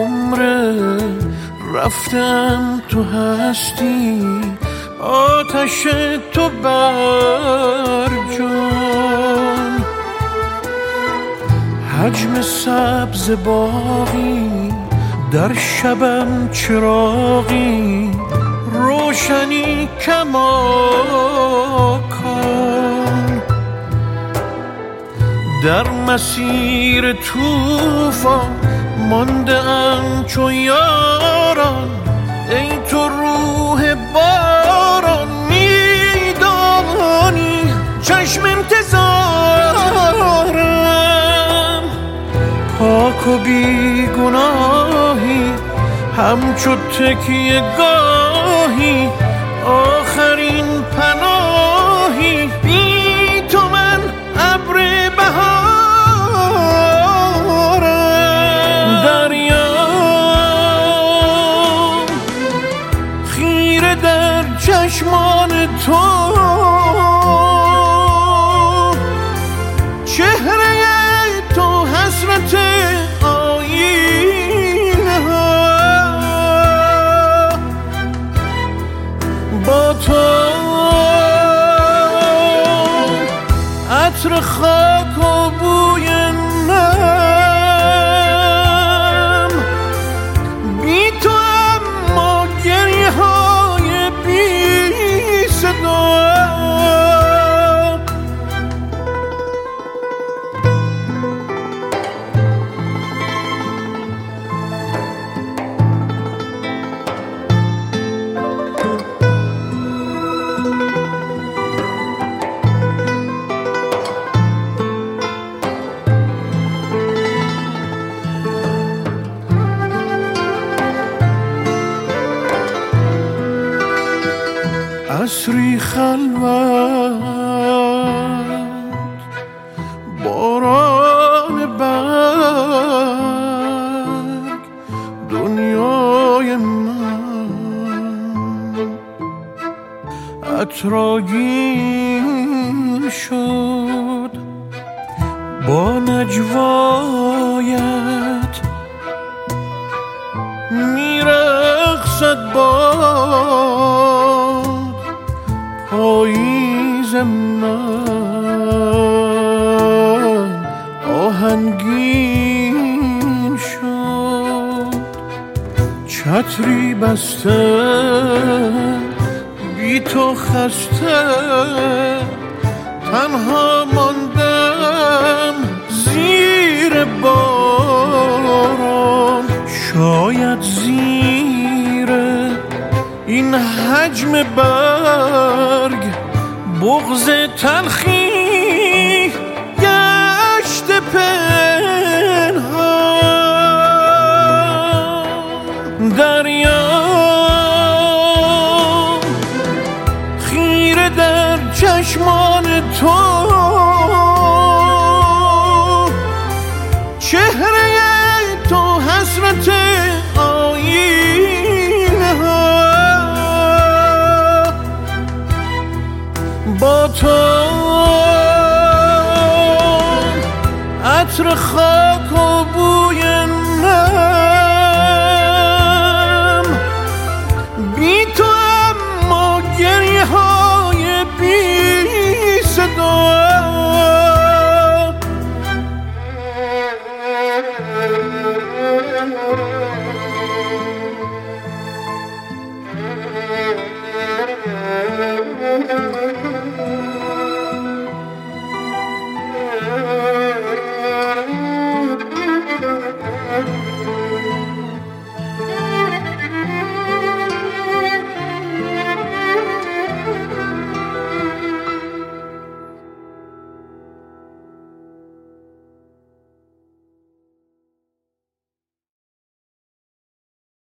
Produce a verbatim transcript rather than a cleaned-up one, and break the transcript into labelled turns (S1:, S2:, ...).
S1: عمره رفتم تو هستی، آتش تو بر جان. حجم سبز باغی در شبم چراغی، روشنی کماکان. در مسیر طوفان مانده ام چو یاران، ای تو روح باران. میدانی چشم انتظارم، پاک و بی گناهی همچو تکیه گاهی، آخرین پناهی. بی تو من ابر بهارم. دریا خیره در چشمان تو، چهره تو حسرت آینه ها. با تو عطر خاک و بوی نم، بی تو اما گریه های بی صدا. عصری خلوت، باران برگ، دنیای من عطرآگین شد با نجوایت. میرقصد باد پاییز من، آهنگین شد چتری بسته. بی تو خسته تنها ماندم زیر باران. شاید زیر این حجم برگ بغض تلخی گشت پنهان. دریا خیره در چشمان تو، چهره تو حسرت آینه ها. با تو عطر خاک